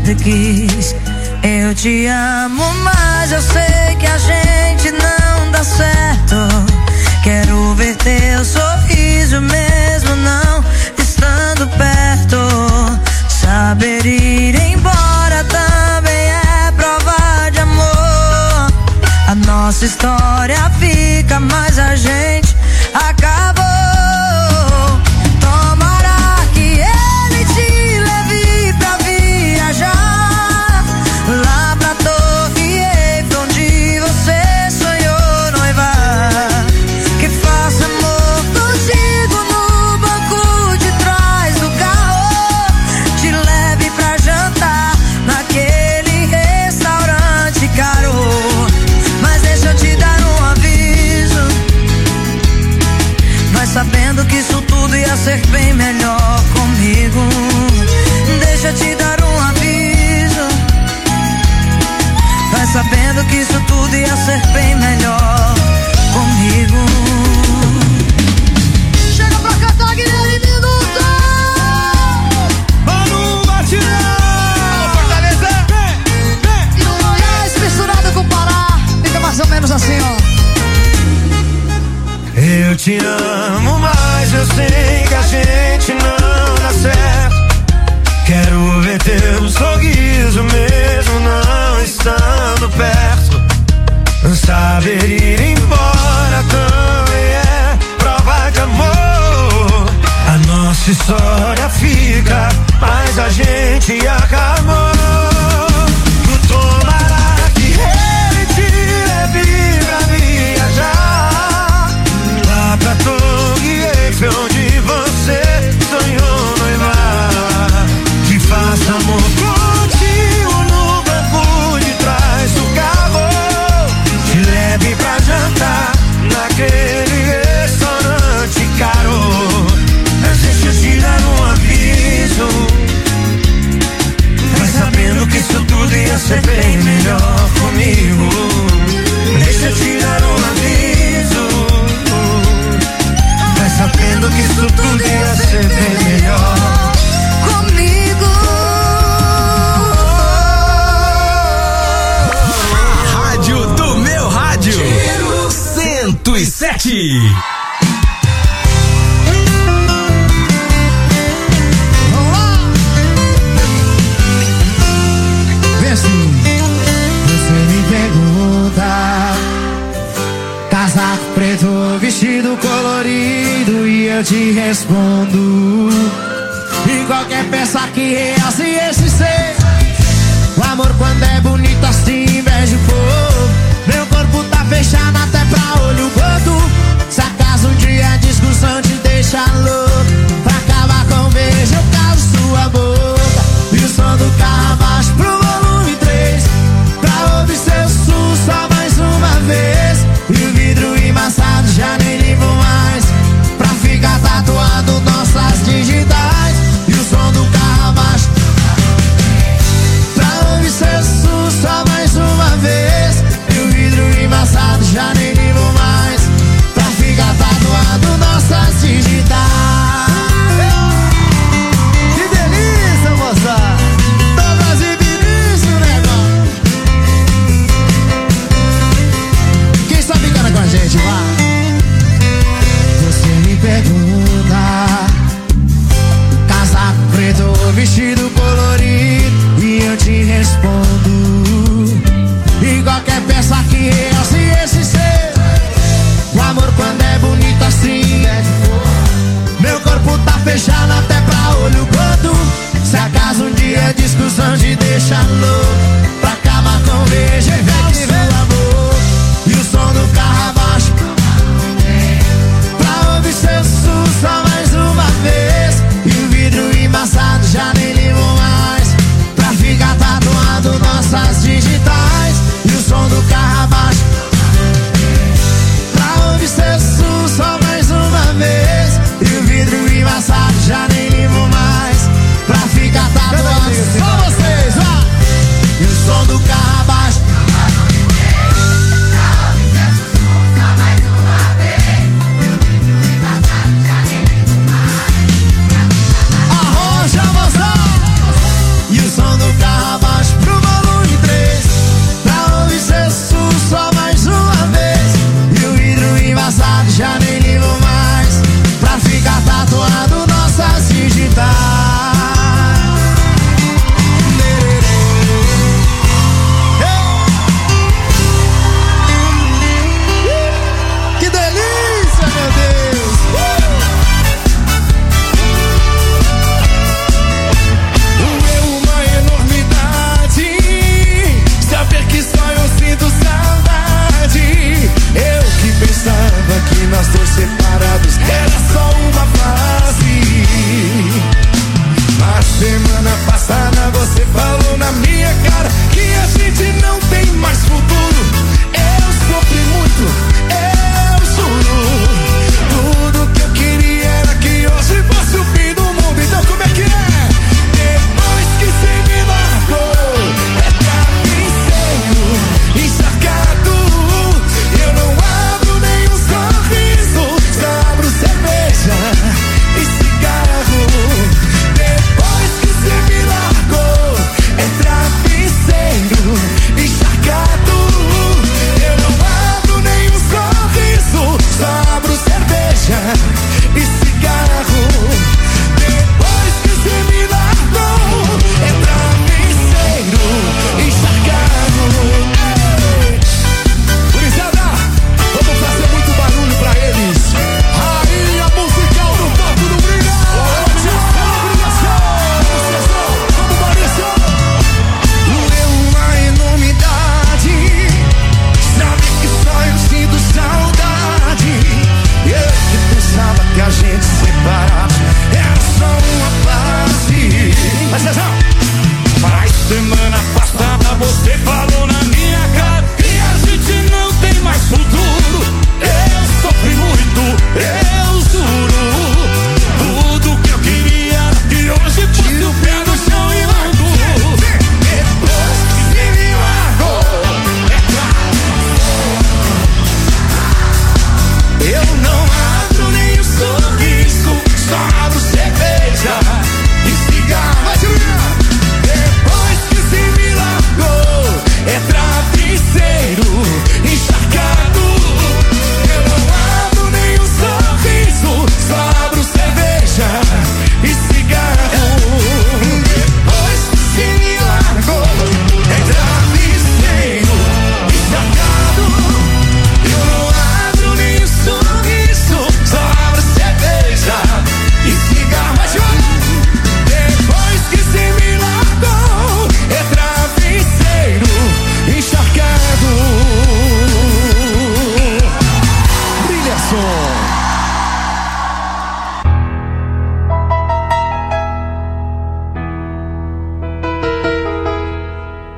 sempre quis. Eu te amo, mas eu sei que a gente não dá certo. Quero ver teu sorriso mesmo não estando perto. Saber ir embora também é prova de amor. A nossa história fica, mas a gente acabou. Tomara que ele te leve pra viajar lá pra Torre Eiffel, onde você sonhou noivar. Que faça amor contigo no banco de trás do carro. Te leve pra jantar naquele restaurante caro. Mas deixa eu te dar um aviso. Vai sabendo que isso tudo ia ser bem melhor comigo. Deixa eu te dar um aviso. Vai sabendo que isso tudo ia ser bem melhor comigo. Chega pra cantar, Guilherme Minuto! Mano Batidão! Fortaleza! E o Goiás misturado com o Pará. Fica mais ou menos assim, ó. Eu te amo, mas eu sei que a gente não dá certo. Quero ver teu sorriso mesmo não estando perto. Saber ir embora também é prova de amor. A nossa história fica, mas a gente acabou. Tomara que ele te leve pra viajar lá pra Torre Eiffel, onde você sonhou noivar. Que faça amor contigo no banco de trás do carro. Te leve pra jantar naquele restaurante caro. Mas deixa eu te dar um aviso. Vai sabendo que isso tudo ia ser bem melhor comigo. Deixa eu te dar um aviso. Vai sabendo que isso tudo ia ser bem melhor Comigo. A rádio do meu rádio. 107. Vê assim. Você me pergunta: casaco preto, vestido colorido, e eu te respondo: e qualquer peça que realce esse ser. O amor quando é bonito assim inveja o povo. Meu corpo tá fechado até pra olho gordo. Se acaso um dia a discussão te deixa louco, pra acabar com o beijo eu caso sua boca. E o som do carro abaixo pro volume 3, pra ouvir seu sul só mais uma vez. E o vidro embaçado já nem limpo mais, pra ficar tatuado nossas digitais. E o som do carro abaixo, pra ouvir seu sul só mais uma vez. E o vidro embaçado já nem limpo mais, pra ficar tatuado nossas digitais. Que delícia, moça! Todas e Vinícius, negão. Quem está ficando com a gente, vá? Você me pergunta: casaco preto ou vestido colorido, e eu te respondo: e qualquer peça que realce esse ser. O amor quando é bonito assim, meu corpo tá fechado até pra olho gordo. Se acaso um dia a discussão te deixa louco, pra acabar com o beijo e ver sua boca. E o som do carro abaixo, pra ouvir seu sul só mais uma vez. E o vidro embaçado já nem limpo mais, pra ficar tatuado nossas digitais. E o som do carro abaixo, pra ouvir seu sul só mais uma vez. E o vidro embaçado já nem limpo mais, pra ficar tatuado. Só vocês, ó!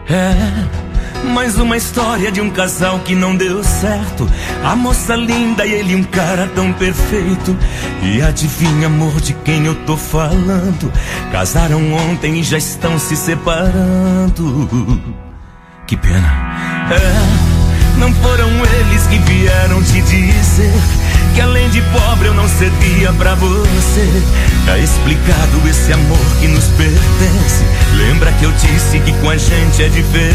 Mais uma história de um casal que não deu certo. A moça linda e ele um cara tão perfeito. E adivinha, amor, de quem eu tô falando? Casaram ontem e já estão se separando. Que pena. Não foram eles que vieram te dizer que além de pobre eu não servia pra você. Tá explicado esse amor que nos pertence. Lembra que eu disse que com a gente é diferente.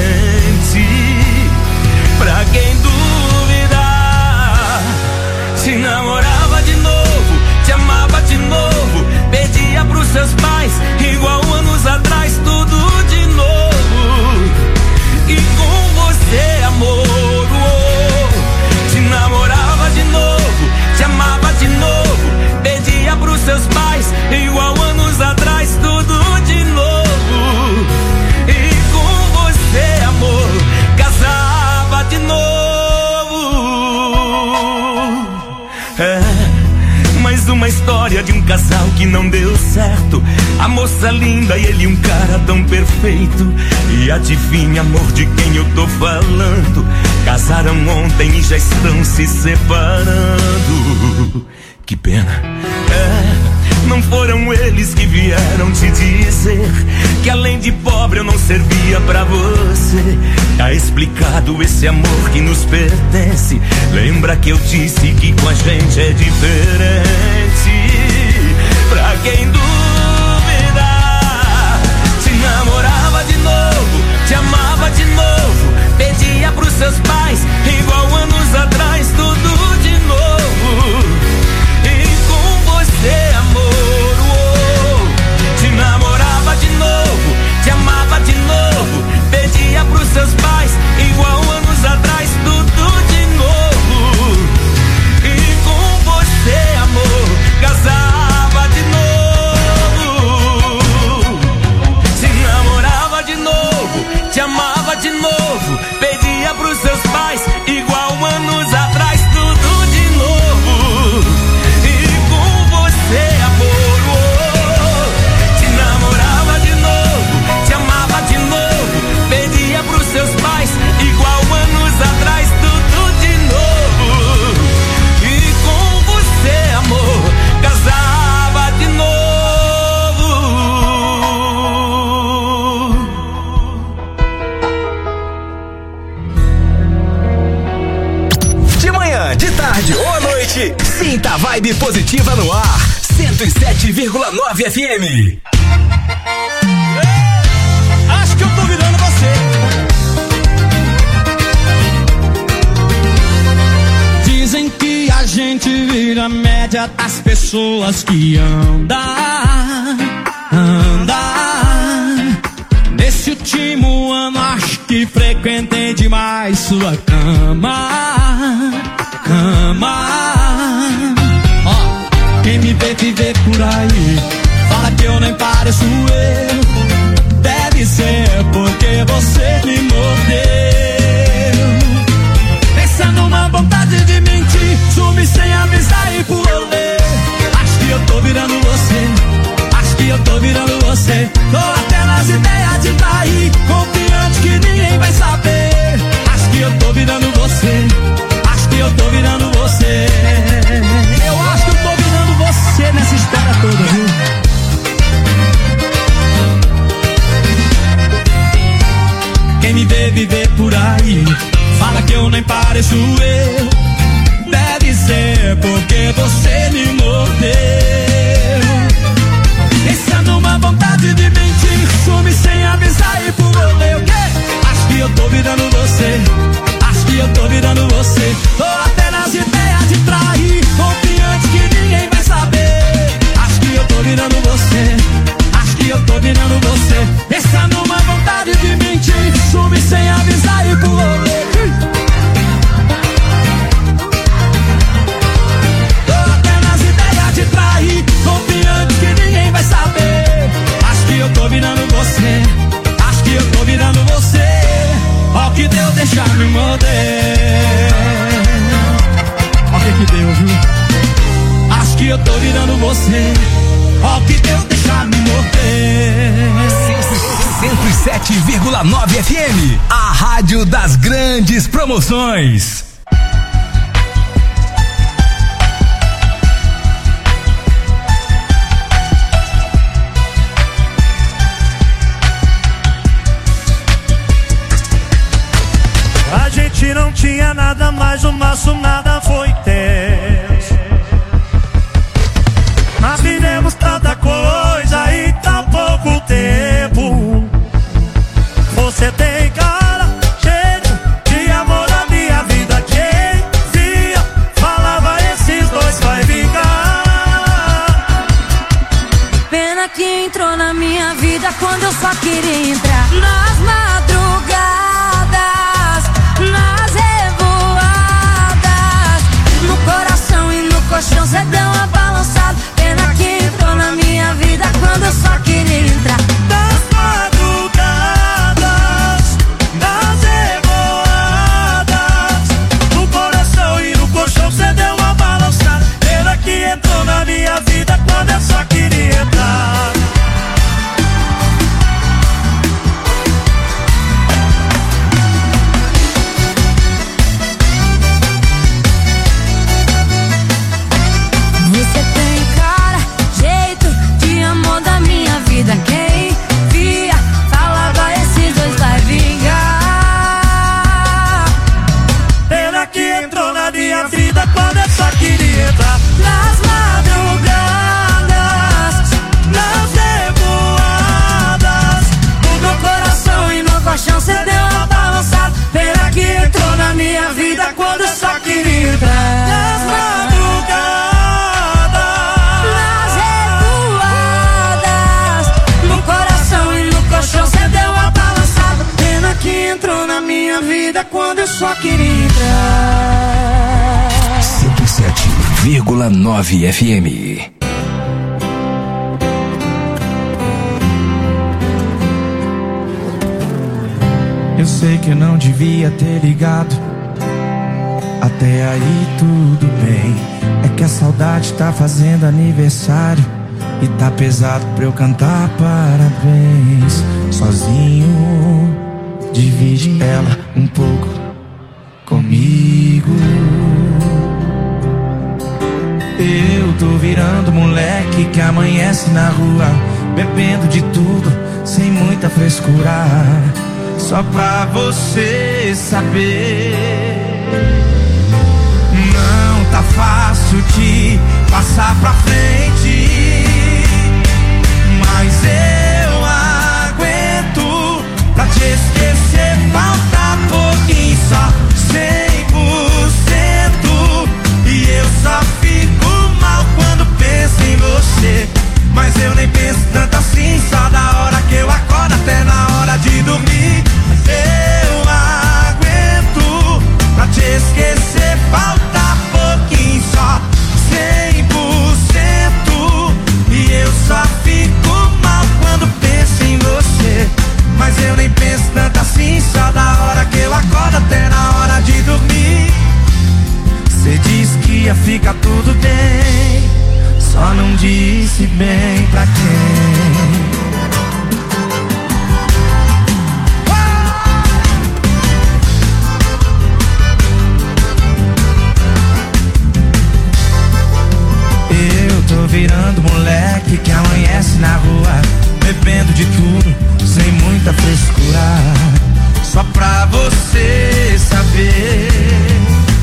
Pra quem duvidar, te namorava de novo, te amava de novo, pedia pros seus pais igual anos atrás, tudo de novo. E com você, amor, te namorava de novo, te amava de novo, pedia pros seus pais igual anos atrás, tudo de novo. E com você, amor, casava de novo. Mais uma história de um casal que não deu certo. A moça linda e ele um cara tão perfeito. E adivinha, amor, de quem eu tô falando? Casaram ontem e já estão se separando. Que pena. Não foram eles que vieram te dizer que além de pobre eu não servia pra você. Tá explicado esse amor que nos pertence. Lembra que eu disse que com a gente é diferente. Pra quem duvidar, te namorava de novo, te amava de novo, pedia pros seus pais igual anos atrás, tudo de novo. E com você, amor, te namorava de novo, te amava de novo, pedia pros seus pais igual anos atrás, tudo de novo. E com você, amor, casava de novo. Te namorava de novo, te amava de novo, pedia pros seus pais igual anos atrás, tudo de novo. E com você, amor, te namorava de novo, te amava de novo, pedia pros seus pais igual anos atrás, tudo de novo. E com você, amor, casava de novo. De manhã, de tarde ou à noite, sinta a vibe positiva no ar. 107,9 FM. Acho que eu tô virando você. Dizem que a gente vira a média das pessoas que anda. Nesse último ano acho que frequentei demais sua cama. Ó, quem me vê viver por aí fala que eu nem pareço eu. Deve ser porque você me mordeu. Pensando numa vontade de mentir, sumi sem avisar e por rolê. Acho que eu tô virando você, acho que eu tô virando você. Tô até nas ideias de trair, confiante que ninguém vai saber. Acho que eu tô virando você, acho que eu tô virando você. Eu acho que eu tô virando você nessa história toda, viu? Quem me vê viver por aí fala que eu nem pareço eu. Deve ser porque você me mordeu. Pensando numa vontade de mentir, some sem avisar e por rolê. O quê? Acho que eu tô virando você, acho que eu tô virando você. Tô até nas ideias de trair, confiante que ninguém vai saber. Acho que eu tô virando você, acho que eu tô virando você. Pensando numa vontade de mentir, some sem avisar e por rolê. Tô até nas ideias de trair, confiante que ninguém vai saber. Acho que eu tô virando você, acho que eu tô virando você. Ó que deu deixar me morder. Ó que deu, viu? Acho que eu tô virando você. Ó que deu deixar me morder. 107,9 107,9 FM, a rádio das grandes promoções. A gente não tinha nada, mas o nosso nada foi tenso. Nós vivemos tanta coisa e tão pouco tempo. Você tem cara, jeito de amor na minha vida. Quem via, falava esses dois vai vingar. Pena que entrou na minha vida quando eu só queria entrar. Nas madrugadas, nas revoadas, no coração e no colchão cê deu uma balançada. Pena que entrou na minha vida quando eu só queria entrar. Das madrugadas, das revoadas, no coração e no colchão cê deu uma balançada. Pena que entrou na minha vida quando eu só queria entrar. Você tem cara, jeito de amor da minha vida. Quem via, falava esses dois vai vingar. Pena que entrou na minha vida quando eu só queria entrar. Nas madrugadas, Nas revoadas, no meu coração e no colchão cê deu uma balançada. Pena que entrou na minha vida quando eu só queria entrar. nas madrugadas, No coração e no colchão cê deu uma balançada. Pena que entrou na minha vida quando eu só queria entrar. 107,9 FM. Eu sei que eu não devia ter ligado. Até aí tudo bem. É que a saudade tá fazendo aniversário e tá pesado pra eu cantar parabéns. Sozinho, divide ela um pouco comigo. Eu tô virando moleque que amanhece na rua, bebendo de tudo, sem muita frescura. Só pra você saber, não tá fácil de passar pra frente, mas eu aguento pra te esquecer. Falta pouquinho, só 100%, e eu só fico mal quando penso em você. Mas eu nem penso tanto assim, só da hora que eu acordo até na hora de dormir. Mas eu aguento pra te esquecer. Falta pouquinho, só 100%, e eu só fico mal quando penso em você. Mas eu nem penso tanto assim, só da hora que eu acordo até na hora de dormir. Cê disse que ia ficar tudo bem, só não disse bem pra quem. Eu tô virando moleque que amanhece na rua, bebendo de tudo, sem muita frescura. Só pra você saber,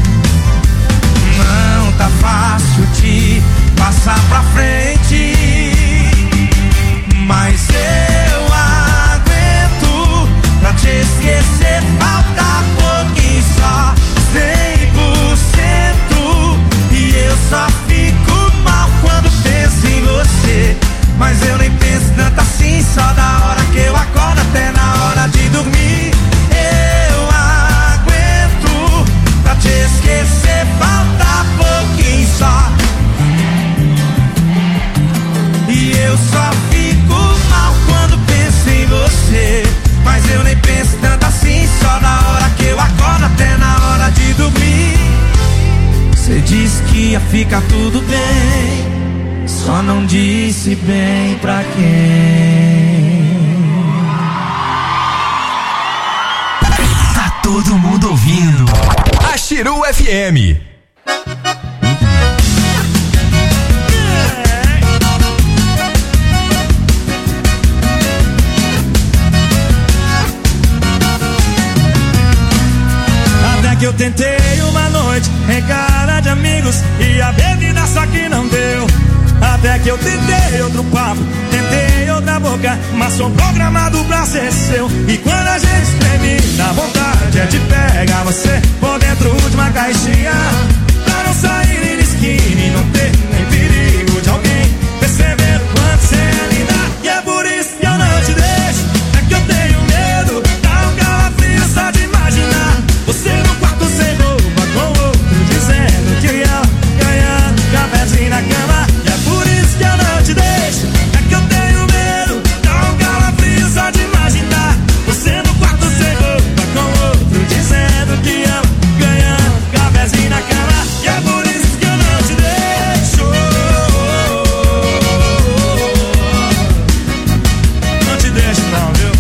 não tá fácil de passar pra frente, mas eu aguento pra te esquecer. Falta pouquinho, só 100%, e eu só fico mal quando penso em você. Mas eu nem penso tanto assim, só da hora que eu acordo até na hora de dormir. Eu aguento pra te esquecer. Falta pouquinho só, e eu só fico mal quando penso em você. Mas eu nem penso tanto assim, só da hora que eu acordo até na hora de dormir. Cê disse que ia ficar tudo bem, só não disse bem pra quem. todo mundo ouvindo. A Chiru FM. Até que eu tentei uma noite em cara de amigos e a bebida só que não deu. Até que eu tentei outro papo, tentei outra boca, mas sou programado pra ser seu. E quando a gente espreme, dá vontade é de pegar você por dentro de uma caixinha, pra não sair em esquina e não ter nem perigo de alguém perceber o quanto você é linda. E é por isso que eu não te deixo, é que eu tenho medo, dá um calafrio só de imaginar você no quarto sem roupa com outro, dizendo que eu ganhando cafezinho na cama. E é por isso que eu não te deixo, é que eu tenho medo, dá um calafrio só de imaginar você no quarto sem roupa com outro, dizendo que eu ganhando cafezinho na cama. E é por isso que eu não te deixo, não te deixo não, viu?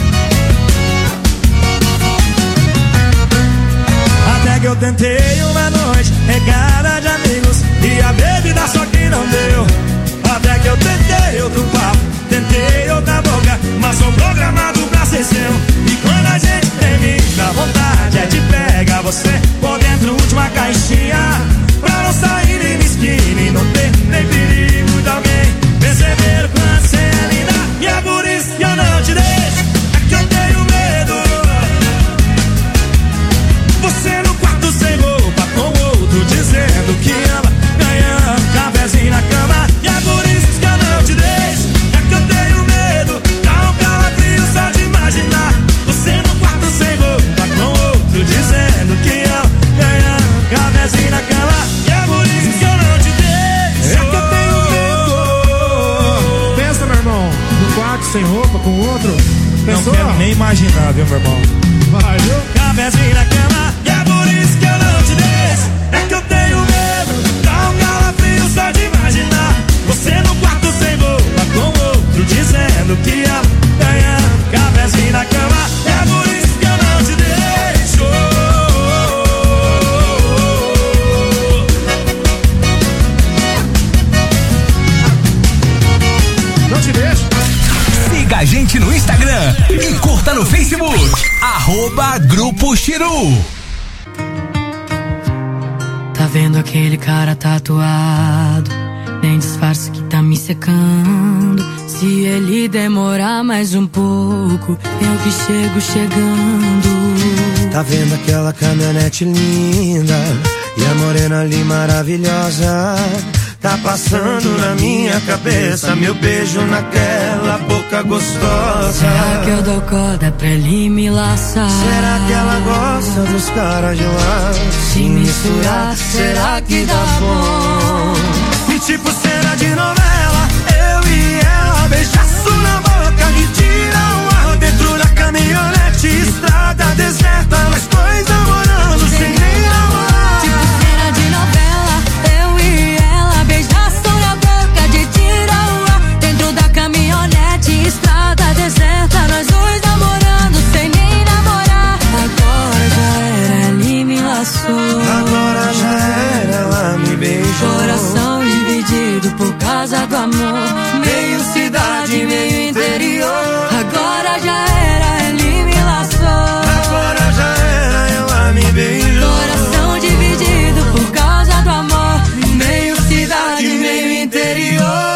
Até que eu tentei uma noite regada de amigos e a bebida só que não deu. Até que eu tentei outro papo, tentei outra boca, mas sou programado pra ser seu. E quando a gente termina, a vontade é de pegar você por dentro de uma caixinha, pra não sair em esquina e não ter nem perigo de alguém perceber o quanto você é linda. E é por isso que eu não te deixo, é que eu tenho medo, você no quarto sem roupa com outro, dizendo que ama, ganhando cafezinho na cama. E é por isso que eu não te deixo, é que eu tenho medo, dá um calafrio só de imaginar você no quarto sem roupa com outro, dizendo que ama, ganhando cafezinho na cama. E é por isso que eu não te deixo, é que eu tenho medo. Pensa, meu irmão, no quarto sem roupa com outro. Pensou? Não quero nem imaginar, viu, meu irmão? Vai, viu? Cafezinho na cama. E é por isso que eu não te deixo, é que eu tenho medo, dá um calafrio só de imaginar você no quarto sem roupa com outro, dizendo que ama, ganhando cafezinho na cama. E é por isso que eu não te deixo, Não te deixo. Siga a gente no Instagram e curta no Facebook. @Grupo Chiru. Tá vendo aquele cara tatuado? Nem disfarce que tá me secando. Se ele demorar mais um pouco, eu que chego chegando. Tá vendo aquela caminhonete linda e a morena ali maravilhosa? Tá passando na minha cabeça meu beijo naquela boca gostosa. Será que eu dou corda pra ele me laçar? Será que ela gosta dos caras de lá? Se misturar, será que dá bom? E tipo cena de novela, eu e ela, beijaço na boca, me tira o ar dentro da caminhonete, estrada deserta, nós dois namorando sem nem namorar. Tipo cena de novela, eu e ela, beijaço na boca, de tira o ar dentro da caminhonete, estrada deserta, nós dois namorando sem nem namorar. Agora já era, ele me laçou. Agora já era, ela me beijou. Coração dividido por causa do amor, meio cidade, meio interior. Agora já era, ele me laçou. Agora já era, ela me beijou. Coração dividido por causa do amor, meio cidade, meio interior.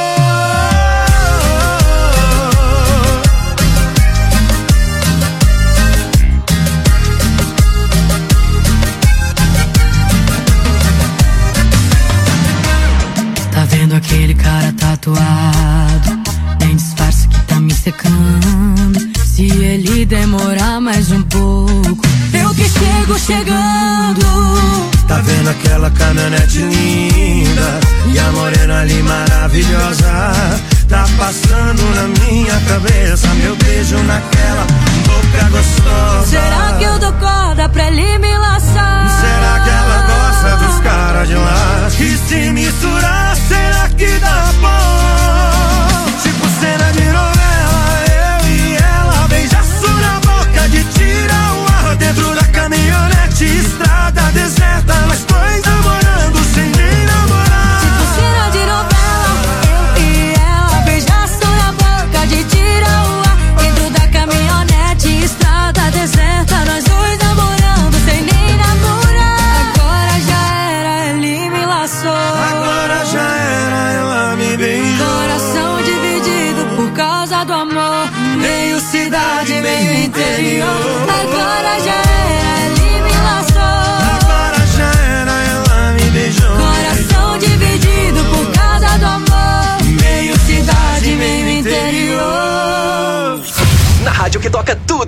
Tá vendo aquele cara tatuado? Nem disfarce que tá me secando. Se ele demorar mais um pouco, eu que chego chegando. Tá vendo aquela caminhonete linda e a morena ali maravilhosa? Tá passando na minha cabeça meu beijo naquela boca gostosa. Será que eu dou corda pra ele me laçar? Será que ela gosta dos caras de lá? E se misturar, será que dá bom? Tipo cena de novela, eu e ela, beijaço na boca, de tira o ar dentro da caminhonete,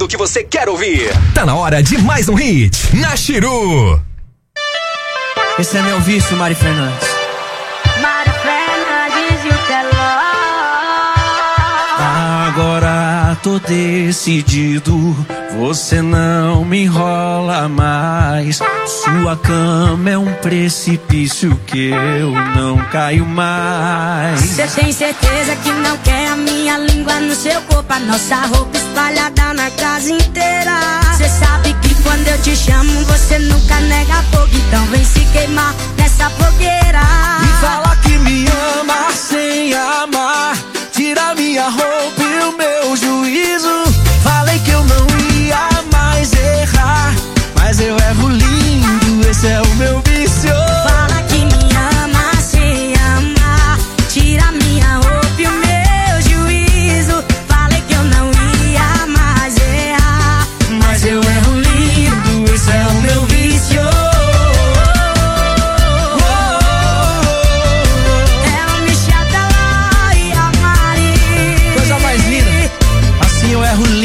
tudo que você quer ouvir. Tá na hora de mais um hit na Chiru. Esse é meu vício, Mari Fernandes. Mari Fernandes e o Teló. Agora tô decidido, você não me enrola mais. Sua cama é um precipício que eu não caio mais. Cê tem certeza que não quer a minha língua no seu corpo, a nossa roupa espalhada na casa inteira. Cê sabe que quando eu te chamo você nunca nega fogo, então vem se queimar nessa fogueira. E fala que me ama sem amar, tira minha roupa e o meu juízo. Falei que eu não ia mais errar, mas eu erro lindo, esse é o meu vício. Fala que me ama sem amar, tira minha roupa e o meu juízo. Falei que eu não ia mais errar, mas eu erro lindo, esse é o meu vício. É o Michel Teló e a Mari. Coisa mais linda, assim eu erro lindo.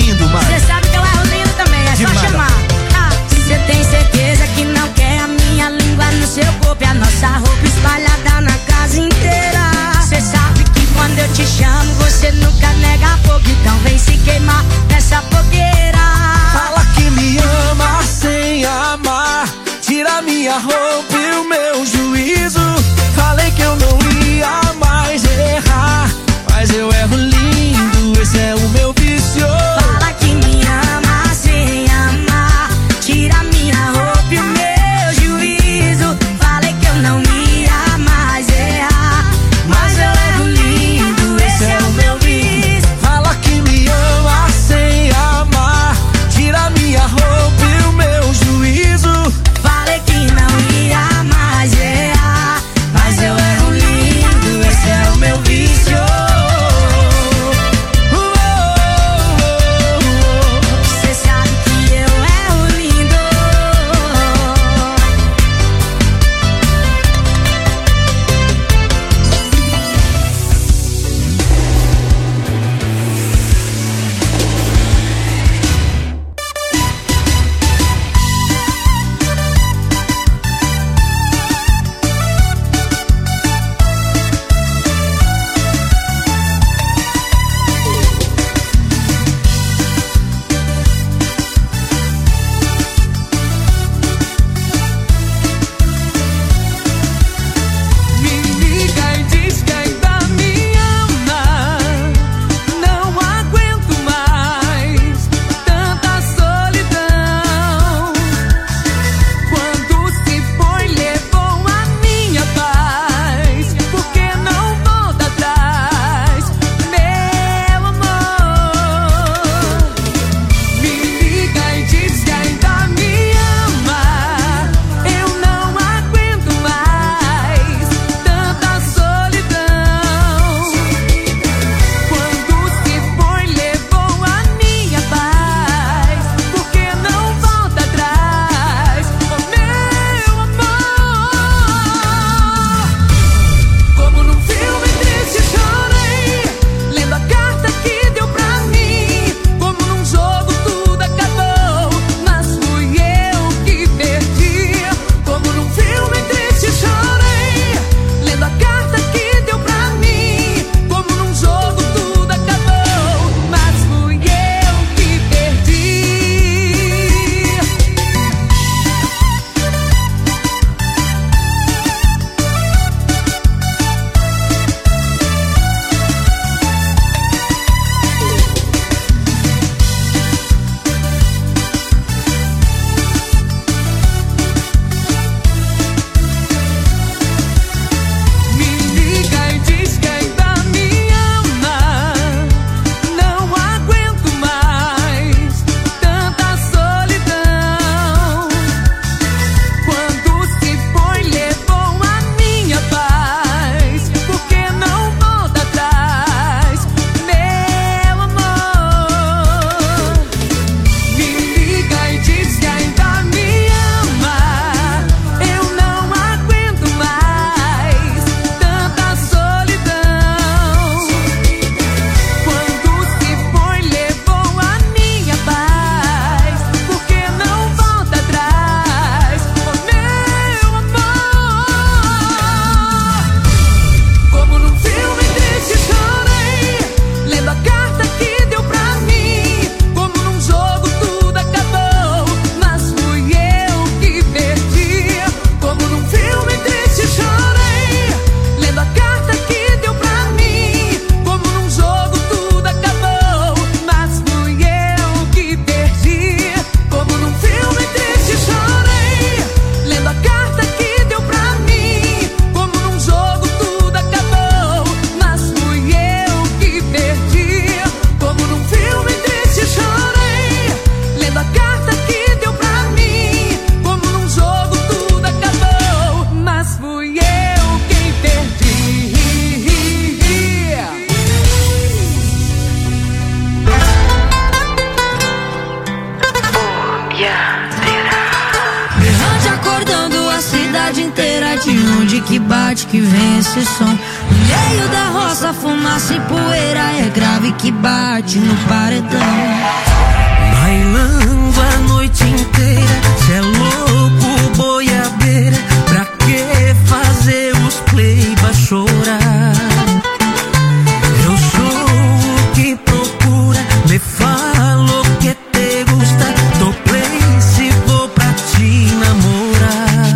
Berrante acordando a cidade inteira. De onde que bate que vem esse som? No meio da roça, fumaça e poeira. É grave que bate no paredão. Bailando a noite inteira. Cê é louco, boiadeira. Pra que fazer os pleiba chorar? Eu sou o que procura. Me falo que te gusta. Tô play se vou pra te namorar.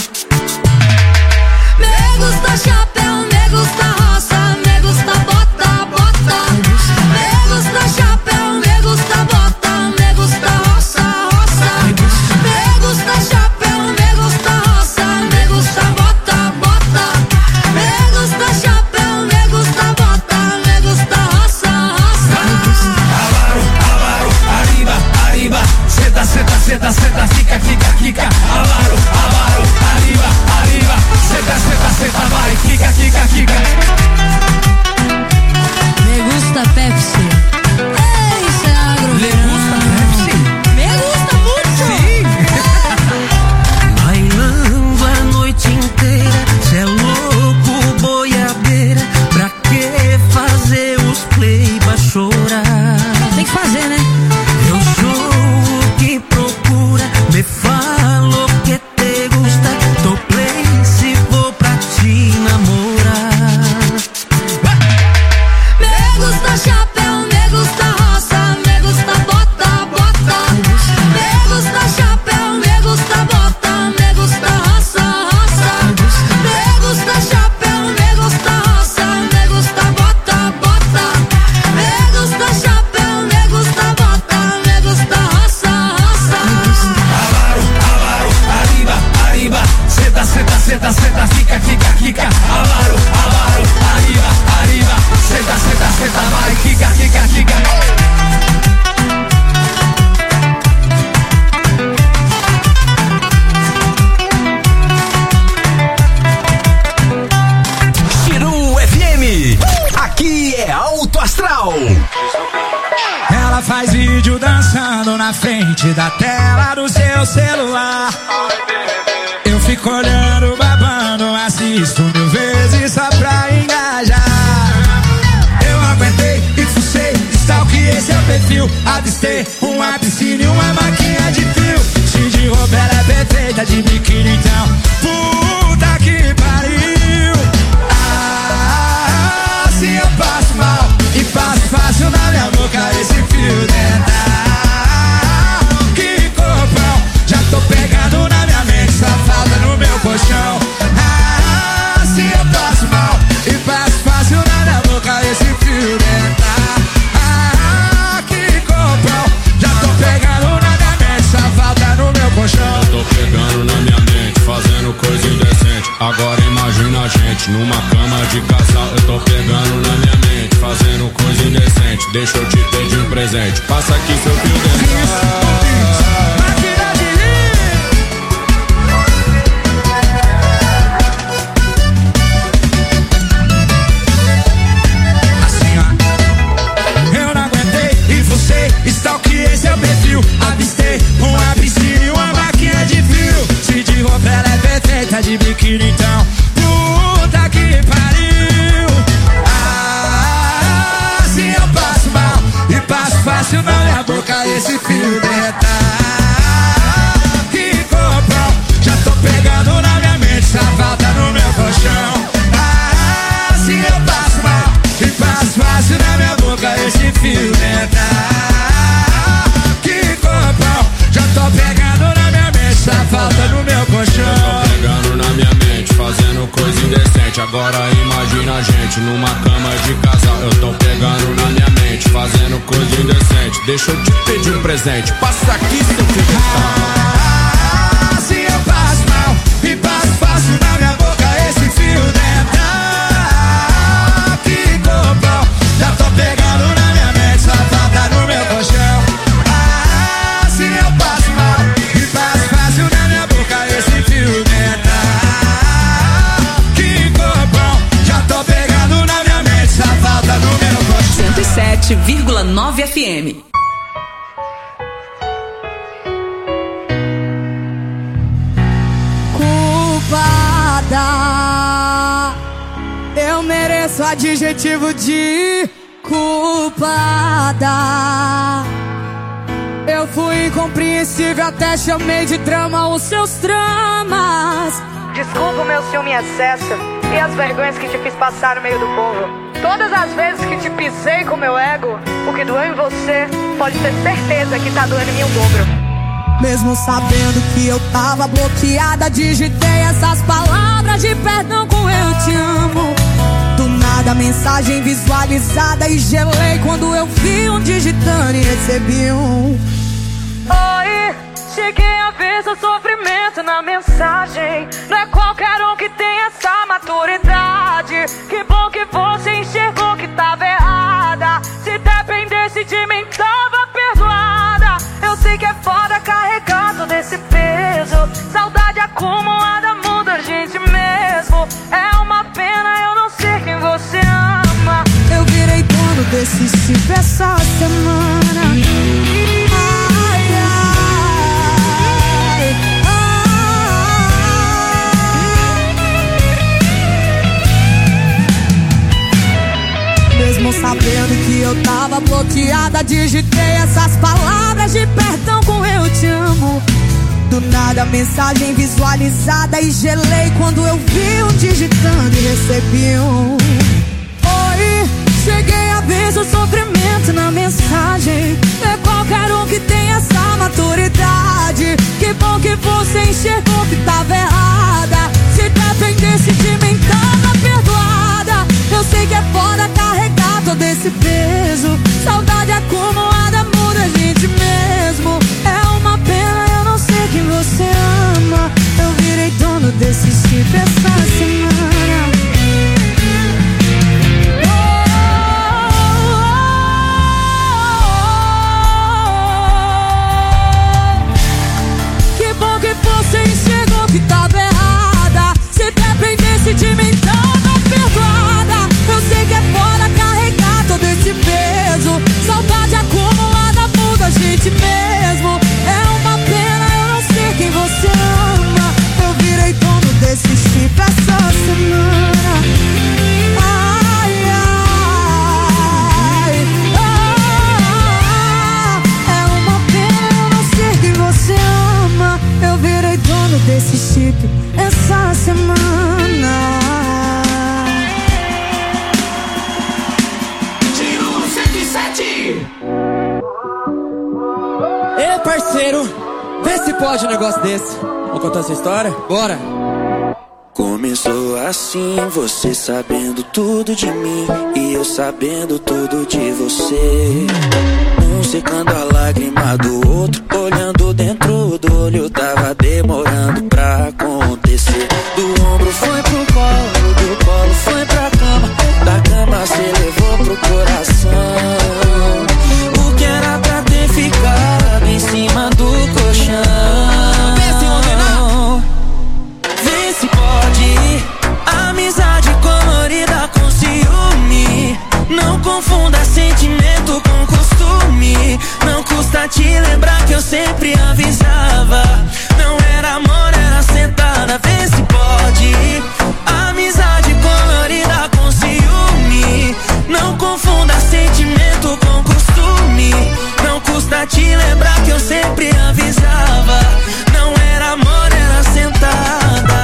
Me gusta chapéu, me gusta roça. Me gusta bota, bota. Me gusta chapéu, me gusta bota. Me gusta roça, roça. Me gusta chapéu, me gusta roça. Me gusta bota, bota. Me gusta chapéu, me gusta bota. Me gusta roça, roça. Avaro, arriba, arriba. Senta, senta, senta, senta, fica, fica, fica. Avaro, arriba, arriba. Senta, senta, senta, vai, fica, fica, fica. Me gusta Pepsi. Ei, isso é agro. Le gusta Pepsi? Me gusta muito. Sim. Bailando a noite inteira. Cê é louco, boiadeira. Pra que fazer os pleiba chorar? Tem que fazer, né? Eu sou o que procura. Me falo que te gusta. Tô play se vou pra te namorar. Me gusta chapéu, me gusta roça. Me gusta bota, bota. Me gusta chapéu, me gusta bota. Me gusta roça, roça. Me gusta chapéu, me gusta roça. Me gusta bota, bota. Me gusta chapéu, me gusta bota. Me gusta roça, roça. Avaro, arriba, arriba. Senta, senta, senta, senta, fica, fica, fica. Avaro, arriba, arriba. Senta, senta, senta, vai, fica, fica, fica. Chiru FM. Aqui é Alto Astral. Ela faz vídeo dançando na frente da tela do seu celular. Eu fico olhando, babando, assisto 1000 vezes só pra engajar. Eu aguentei e fucei, stalkeei seu perfil. Avistei uma piscina e uma maquinha de frio. Se de roupa ela é perfeita, de biquíni então. Puta que pariu. Ah, se eu passo mal e passo fácil na minha boca esse fio dental. Que corpão, já tô pegando na minha mente, só falta no meu colchão. Ah, se eu passo mal e passo fácil na minha boca esse fio dental. Ah, que corpão, já tô pegando na minha mente, só falta no meu colchão. Eu tô pegando na minha mente, fazendo coisa indecente. Agora imagina a gente numa cama de casal. Eu tô pegando na minha mente, fazendo coisa indecente. Deixa eu te pedir um presente, passa aqui seu fio dental. Máquina de rir. Assim, ó. Eu não aguentei e você stalkeei seu perfil. Avistei uma piscina e uma máquina de fio. Se de roupa ela é perfeita, de biquíni então. Puta que pariu. Ah, se eu passo mal e passo fácil na minha boca esse fio dental. Que corpão, já tô pegando na minha mente, só falta no meu colchão. Ah, se eu passo mal e passo fácil na minha boca esse fio dental. Que corpão, já tô pegando na minha mente, só falta no meu colchão. Eu tô pegando na minha mente, fazendo coisa indecente. Agora imagina a gente numa cama de casal. Eu tô pegando na minha mente, fazendo coisa indecente. Deixa eu te pedir um presente, passa aqui seu fio dental. Ah, se eu passo mal e passo fácil na minha boca esse fio dental. Que corpão, já tô pegando na minha mente, só falta no meu colchão. Ah, se eu passo mal e passo fácil na minha boca esse fio dental. Que corpão, já tô pegando na minha mente, só falta no meu colchão. 107,9 FM. mereço adjetivo de culpada. Eu fui incompreensível, até chamei de drama os seus dramas. Desculpa o meu ciúme em excesso e as vergonhas que te fiz passar no meio do povo. Todas as vezes que te pisei com meu ego, o que doeu em você, pode ter certeza que tá doendo em mim o dobro. Mesmo sabendo que eu tava bloqueada, digitei essas palavras de perdão com eu te amo. Do nada mensagem visualizada e gelei quando eu vi um digitando e recebi um oi. Cheguei a ver seu sofrimento na mensagem. Não é qualquer um que tem essa maturidade. Que bom que você enxergou que tava errada. Se dependesse de mim tava perdoada. Eu sei que é foda carregar todo esse peso. Saudade acumulada muda a gente mesmo. É uma pena eu não ser quem você ama. Eu virei dono desse chip essa semana. Mesmo sabendo que eu tava bloqueada, digitei essas palavras de perdão com eu te amo. Do nada mensagem visualizada e gelei quando eu vi um digitando e recebi um oi. Cheguei a ver seu sofrimento na mensagem. Não é qualquer um que tem essa maturidade. Que bom que você enxergou que tava errada. Se dependesse de mim tava perdoada. Eu sei que é foda carregar todo esse peso. Saudade acumulada muda a gente mesmo. É uma pena eu não sei quem você ama. Eu virei dono desse chip essa semana. Que bom que você enxergou que tava errada. Se dependesse de mim tava perdoada. Eu sei que é foda carregar todo esse peso. Saudade acumulada muda a gente mesmo. É uma pena eu não sei quem você ama. Eu virei dono desse chip essa semana. Ai, ai, é uma pena eu não ser quem você ama. Eu virei dono desse chip essa semana. Ei, parceiro, vê se pode um negócio desse. Vamos contar essa história? Bora! Começou assim, você sabendo tudo de mim e eu sabendo tudo de você. Um secando a lágrima do outro, olhando dentro do olho. Tava demorando pra acontecer. Do ombro foi pro colo, do colo foi pra cama. Da cama cê levou pro coração. O que era pra ter ficado em cima do colchão. Vê se pode, amizade colorida com ciúme. Não confunda sentimento com costume. Não custa te lembrar que eu sempre avisava. Não era amor, era sentada. Vê se pode, amizade colorida com ciúme. Não confunda sentimento com costume. Não custa te lembrar que eu sempre avisava. Não era amor, era sentada.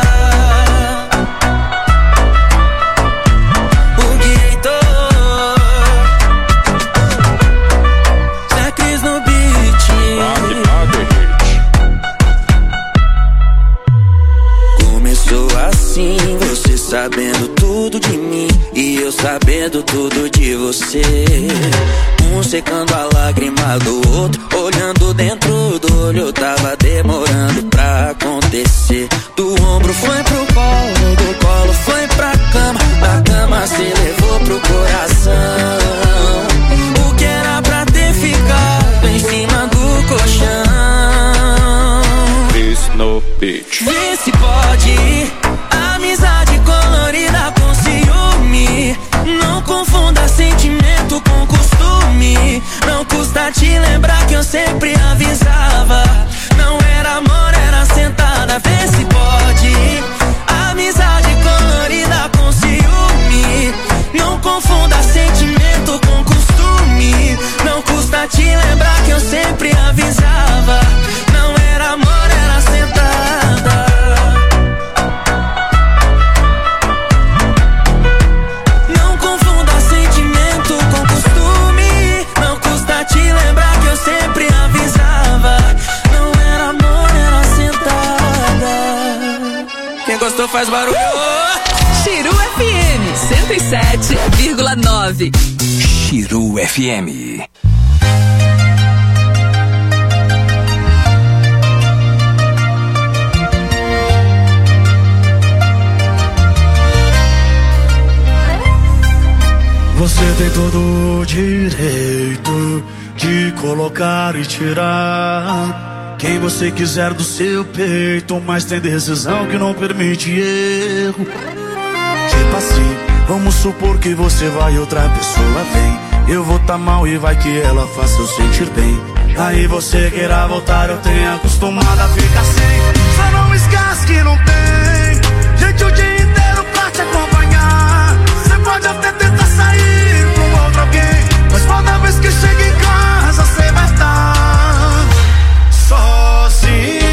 O guieitor Zé Cris no beat. Começou assim, você sabendo tudo de mim e eu sabendo tudo de você. Um secando a lágrima do outro, olhando dentro do olho. Tava demorando pra acontecer. Do ombro foi pro colo, do colo foi pra cama. Da cama cê levou pro coração. O que era pra ter ficado em cima do colchão. Cris no beat. Vê se pode, amizade colorida com ciúme. Não confunda sentimento com costume. Não custa te lembrar que eu sempre avisava. Não era amor, era sentada. Vê se pode, amizade colorida com ciúme. Não faz barulho. Chiru FM 107,9. Chiru FM. Você tem todo o direito de colocar e tirar quem você quiser do seu peito, mas tem decisão que não permite erro. Tipo assim, vamos supor que você vai e outra pessoa vem. Eu vou tá mal e vai que ela faça eu sentir bem. Aí você queira voltar, eu tenho acostumado a ficar sem. Só não esquece que não tem gente o dia inteiro pra te acompanhar. Você pode até tentar sair com outro alguém, mas toda vez que chega em casa você vai estar sozinha.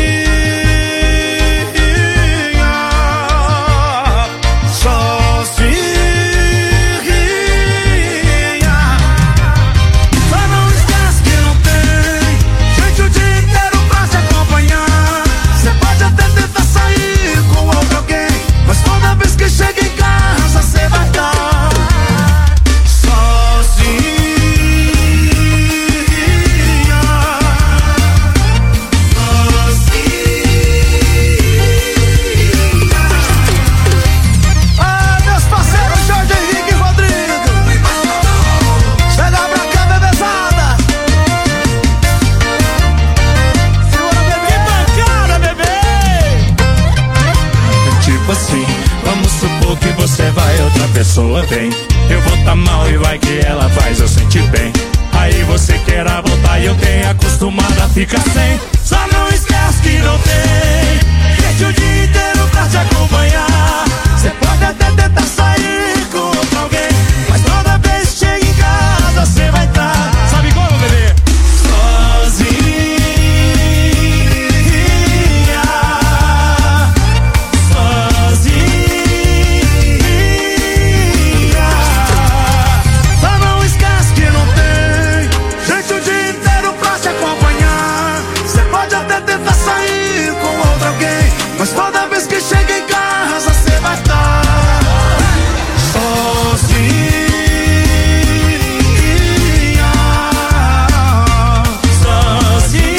Chega em casa, cê vai estar sozinha. Ah, meus parceiros Jorge Henrique e Rodrigo, chega pra cá, bebezada. Segura, bebê. Que bancada, bebê. Tipo assim, vamos supor que você vai, outra pessoa vem. Eu vou tá mal e vai que ela faz eu sentir bem. Aí você queira voltar e eu tenho acostumado a ficar sem. Só não esquece que não tem gente o dia inteiro pra te acompanhar. Você pode até tentar sair com outro alguém, mas toda vez que chega em casa você vai estar, sabe como, bebê? Sozinha. Mas toda vez que chega em casa você vai estar sozinha. Sozinha.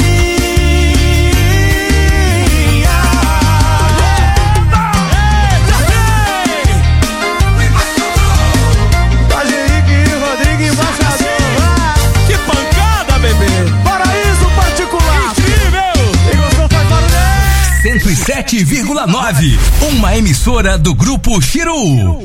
Jorge Henrique e Rodrigo embaixador. Que pancada, bebê. Paraíso particular. Incrível. E gostou, faz barulho. 107,9. Uma emissora do Grupo Chiru.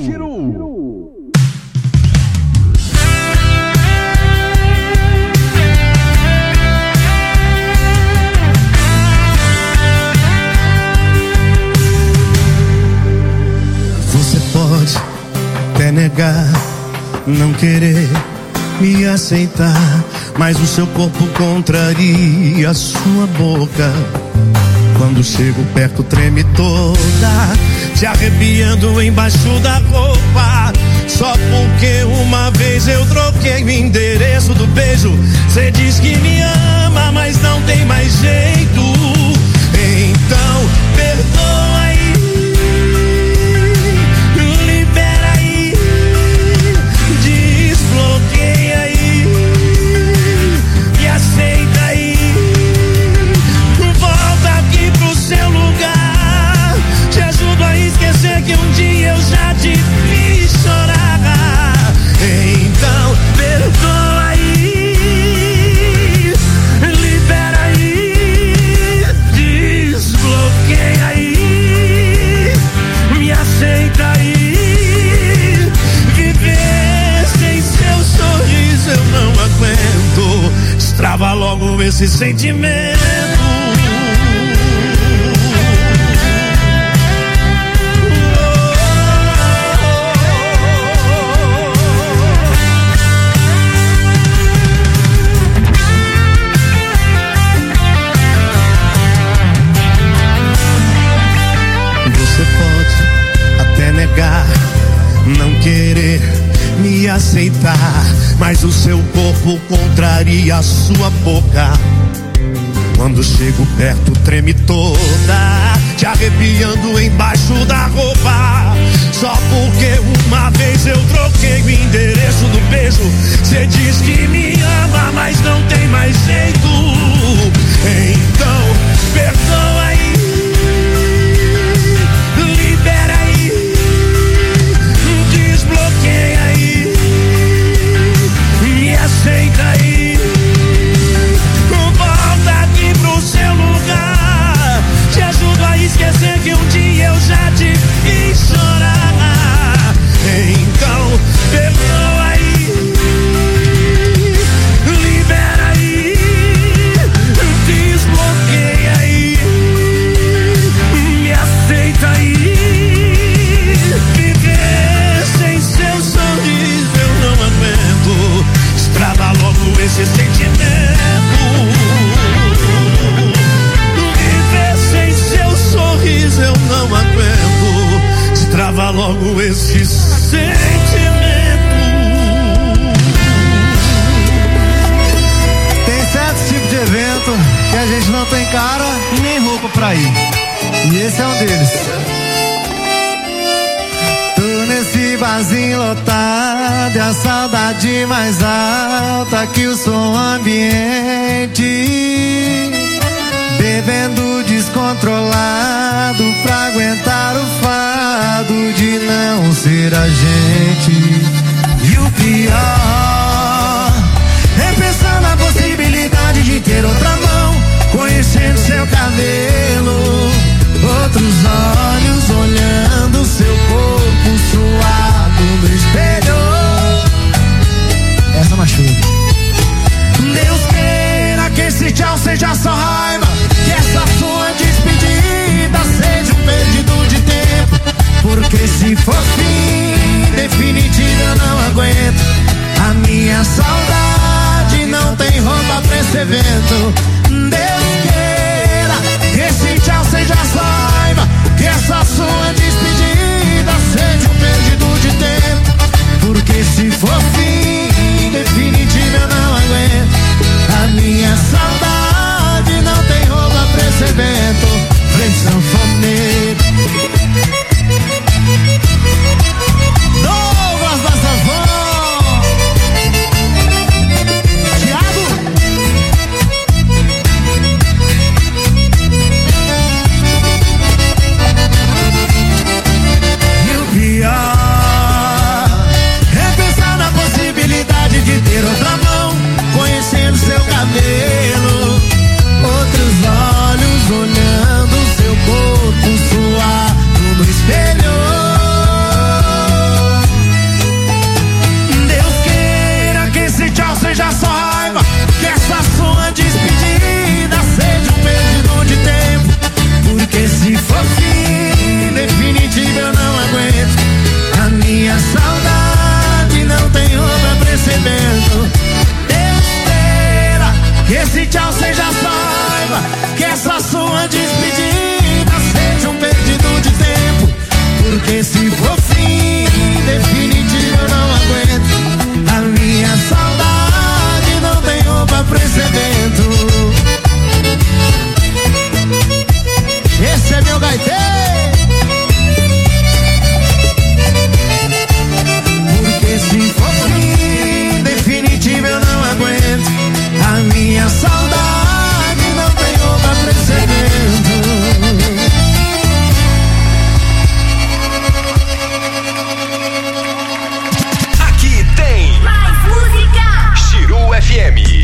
Você pode até negar, não querer me aceitar, mas o seu corpo contraria a sua boca. Quando chego perto treme toda, te arrepiando embaixo da roupa. Só porque uma vez eu troquei o endereço do beijo. Cê diz que me ama, mas não tem mais jeito. Então perdoa aí, libera aí, desbloqueia aí, me aceita aí. Seu lugar, te ajudo a esquecer que um dia eu já te fiz chorar. Então perdoa aí, libera aí, desbloqueia aí, me aceita aí. Viver sem seu sorriso eu não aguento, destrava logo esse sentimento. Não querer me aceitar, mas o seu corpo contraria a sua boca. Quando chego perto treme toda, te arrepiando embaixo da roupa. Só porque uma vez eu troquei o endereço do beijo. Cê diz que me ama, mas não tem mais jeito. Então, perdoa aí, libera aí, desbloqueia aí, me aceita aí. Volta aqui pro seu lugar, te ajudo a esquecer que um dia eu já te fiz chorar. Então, perdoa aí, libera aí, desbloqueia aí, me aceita aí. Viver sem seu sorriso eu não aguento, estrada logo esse sentimento. Viver sem seu sorriso eu não aguento, estrava logo esse sentimento. Tem certos tipos de evento que a gente não tem cara e nem roupa pra ir, e esse é um deles. Tô nesse barzinho lotado e a saudade mais alta que o som ambiente, bebendo descontrolado pra aguentar o fardo de não ser a gente. E o pior é pensar na possibilidade de ter outra mão conhecendo seu cabelo, outros olhos olhando seu corpo suado no espelho. Essa machuca. Deus queira que esse tchau seja só raiva, que essa sua despedida seja um perdido de tempo. Porque se for fim definitivo eu não aguento, a minha saudade não tem roupa pra esse evento. Deus queira que esse tchau seja só raiva, que essa sua despedida seja um perdido de tempo. Porque se for fim definitivo eu não aguento, a minha saudade não tem roupa pra esse evento. Vem sanfoneiro Douglas da Sanfona, Thiago. E o pior é pensar na possibilidade de ter outra mão conhecendo seu cabelo, outros olhos olhando seu corpo suado no espelho. Deus queira que esse tchau seja só raiva, que essa sua despedida seja um perdido de tempo. Porque se for fim definitivo eu não aguento, a minha saudade não tem roupa pra esse evento. Que esse tchau seja só raiva, que essa sua despedida seja um perdido de tempo. Porque se for fim definitivo eu não aguento, a minha saudade não tem roupa pra esse evento. Esse é meu gaiteiro. Porque se for fim definitivo eu não aguento, a minha saudade não tem roupa pra esse evento. Aqui tem mais música. Chiru FM.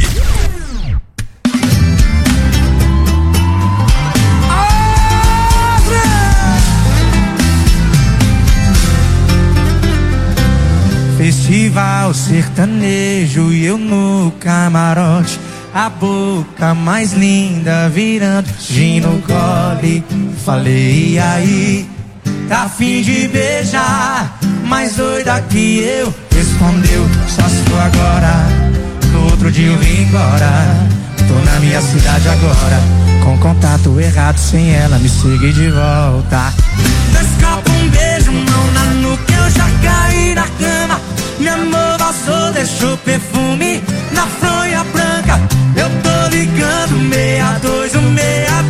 Festival sertanejo e eu no camarote, a boca mais linda virando gin no gole. Falei, e aí, tá a fim de beijar? Mais doida que eu, respondeu, só se for agora. No outro dia eu vim embora, tô na minha cidade agora, com contato errado, sem ela me seguir de volta. Escapa um beijo, mão na nuca, eu já caí na cama. Meu amor vazou, deixou perfume na fronha branca. Eu tô ligando 62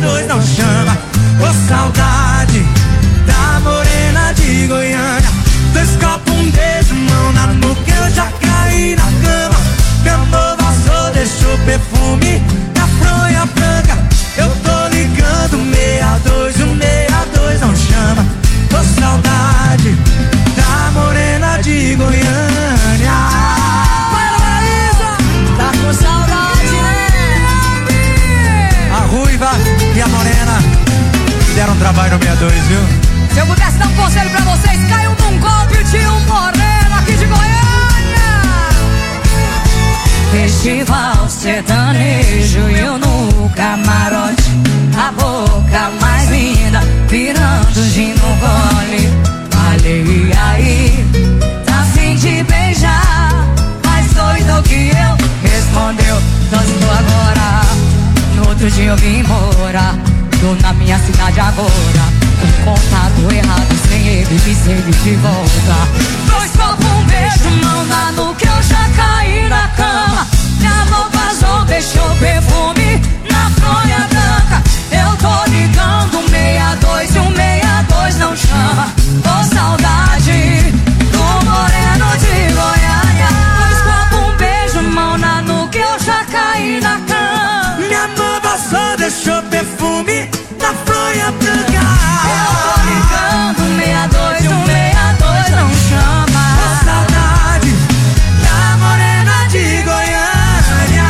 62 não chama. Ô saudade da morena de Goiânia. 2 copos, um beijo, mão na nuca, eu já caí na cama. Meu amor vazou, deixou perfume na fronha branca. Eu tô ligando 62, o 62 não chama. Ô saudade da morena de Goiânia. Tá com saudade, né? A ruiva e a morena deram trabalho no 62, viu? Se eu pudesse dar um conselho pra vocês, caiam num golpe de um moreno aqui de Goiânia. Festival sertanejo e eu no camarote. A boca mais linda, virando gin no gole. Falei, e aí, tá afim de beijar? Mais doido que eu, respondeu, tô agora. No outro dia eu vim morar, tô na minha cidade agora. Um contato errado, sem ele, me de volta. 2 copos, um beijo, mão na nuca, eu já caí na cama. Minha mão vazou, deixou perfume na fronha branca. Eu tô ligando 62 e o 62 não chama. Ô saudade do moreno de Goiânia. 2 copos, um beijo, mão na nuca, eu já caí na cama. Minha mão vazou, deixou perfume na fronha branca. Eu tô ligando 62 e o 62 não chama. Ô saudade da morena de Goiânia.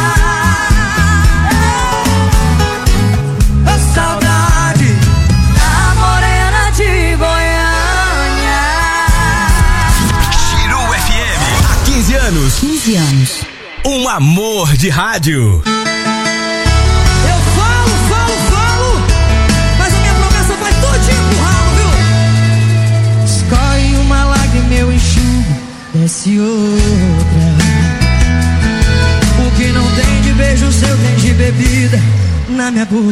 Ô saudade da morena de Goiânia. Chiru FM, há 15 anos. 15 anos. Um amor de rádio. Mas a minha promessa vai todinha pro ralo, viu? Escorre uma lágrima, eu enxugo, desce outra. O que não tem de beijo seu tem de bebida na minha boca.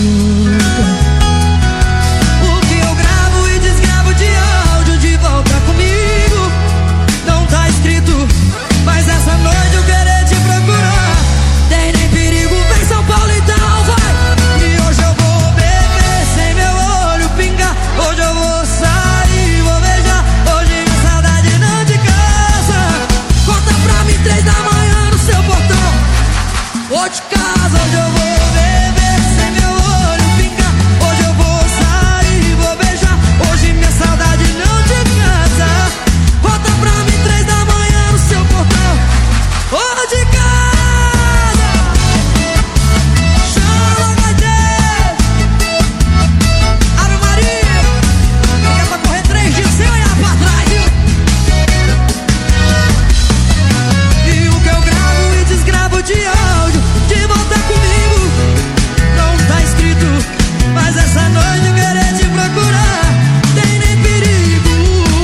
O que eu gravo e desgravo de áudio de volta comigo não tá escrito, mas essa noite eu querer te procurar. Tem nem perigo, vem São Paulo então, vai. E hoje eu vou beber sem meu olho pingar. Hoje eu vou sair, vou beijar. Hoje minha saudade não te cansa. Conta pra mim 3 da manhã no seu portão. Vou de casa, hoje eu vou beber sem meu olho pingar. Hoje eu vou sair, vou beijar. Hoje minha saudade não te cansa. Conta pra mim 3 da manhã no seu portão. Vou de casa. Chama, vai ter. Ave Maria. Fica pra correr 3 dias sem olhar pra trás, viu? E o que eu gravo e desgravo de áudio de volta comigo não tá escrito, mas essa noite eu querer te procurar. Tem nem perigo,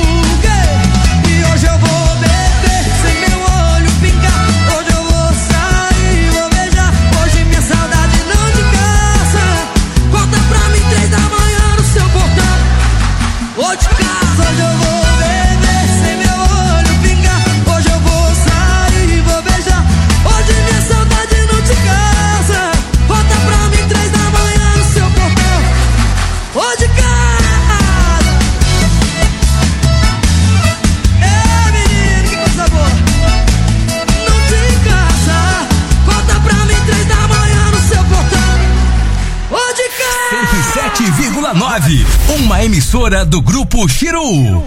e hoje eu vou beber sem meu olho pingar. Hoje eu vou sair, vou beijar. Hoje minha saudade não te cansa. Conta pra mim 3 da manhã no seu portão. Vou de casa, hoje eu vou beber sem meu olho pingar. Hoje eu vou sair, vou beijar. Hoje minha saudade não te cansa. Conta pra mim 3 da manhã no seu portão. Vou de casa. É menino, que coisa boa. Não te cansa. Conta pra mim 3 da manhã no seu portão. Vou de casa. 107,9. Uma emissora do Grupo Chiru.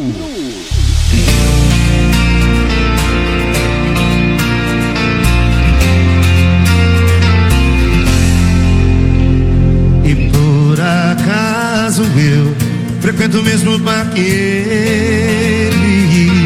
E por acaso eu frequento o mesmo bar que ele.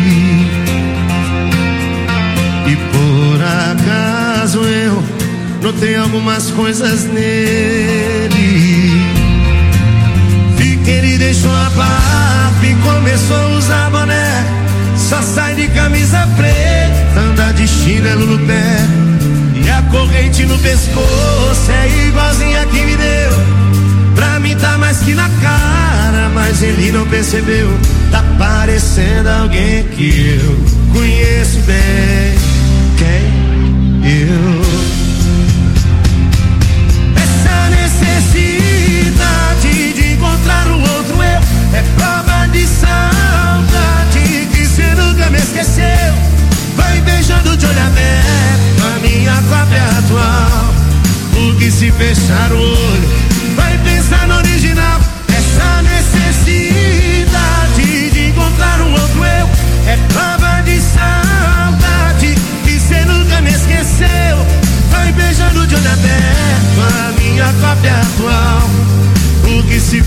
E por acaso eu notei algumas coisas nele. Vi que ele deixou a barba e começou a usar boné. Só sai de camisa preta, anda de chinelo no pé. E a corrente no pescoço é igualzinha que me deu. Pra mim tá mais que na cara, mas ele não percebeu. Tá parecendo alguém que eu conheço bem. Quem? Eu. Essa necessidade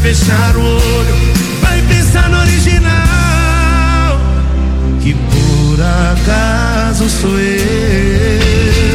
fechar o olho, vai pensar no original, que por acaso sou eu.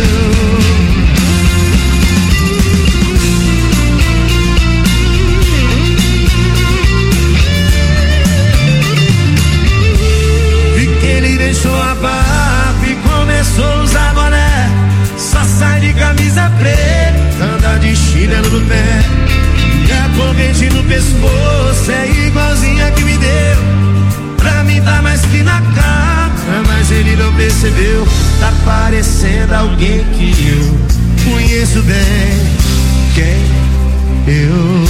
Ele deixou a barba e começou a usar boné, só sai de camisa preta, anda de chinelo no pé, e a corrente no pescoço é igualzinha que me deu. Pra mim tá mais que na cara, mas ele não percebeu. Tá parecendo alguém que eu conheço bem. Quem? Eu.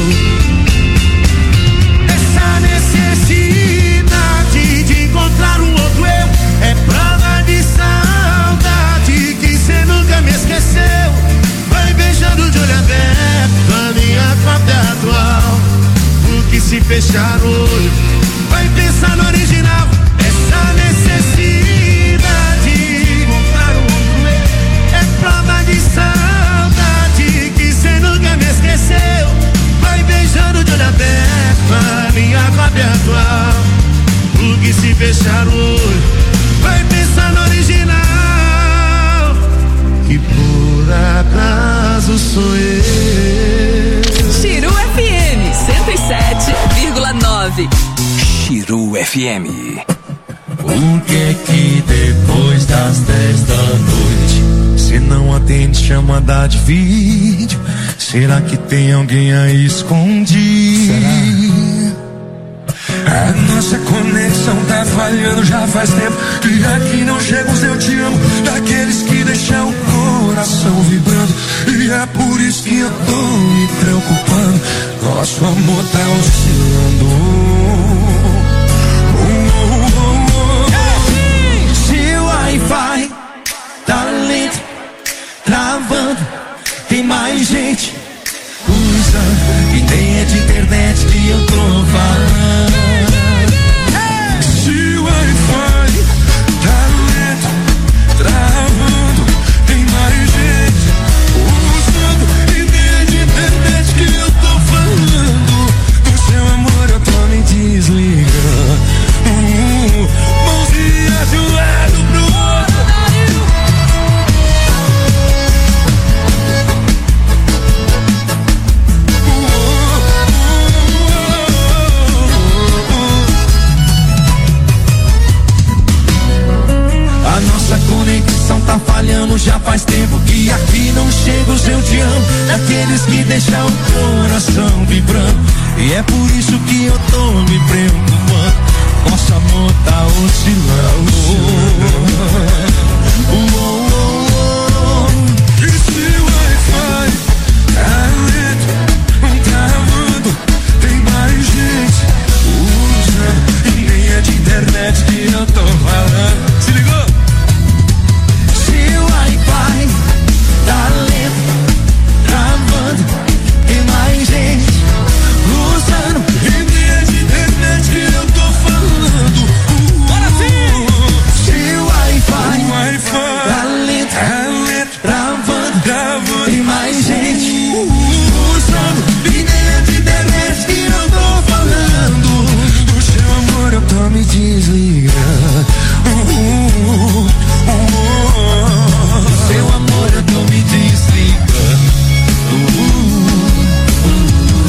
Essa necessidade de encontrar um outro eu é prova de saudade que cê nunca me esqueceu. Vai beijando de olho aberto a minha cópia atual, porque se fechar o olho vai pensar no original. Essa necessidade de encontrar um outro eu é prova de saudade que cê nunca me esqueceu. Vai beijando de olho aberto a minha cópia atual, porque se fechar o olho vai pensar no original, que por acaso sou eu. Chiru FM 107,9. Chiru FM. Por que depois das 10 da noite cê não atende chamada de vídeo? Será que tem alguém aí escondido? Será? A nossa conexão tá falhando já faz tempo, e aqui não chega os eu te amo, daqueles que deixam o coração vibrando. E é por isso que eu tô me preocupando, nosso amor tá oscilando. Se o Wi-Fi tá lento, travando, tem mais gente usando, e tem é de internet que eu tô falando. Se o Wi-Fi tá lento, travando, tem mais gente usando, e tem é de internet que eu tô falando. Do seu amor eu tô me desligando, mãozinhas de um lado pro outro. A nossa conexão tá falhando já faz tempo, que aqui não chega o seu te amo, daqueles que deixam o coração vibrando. E é por isso que eu tô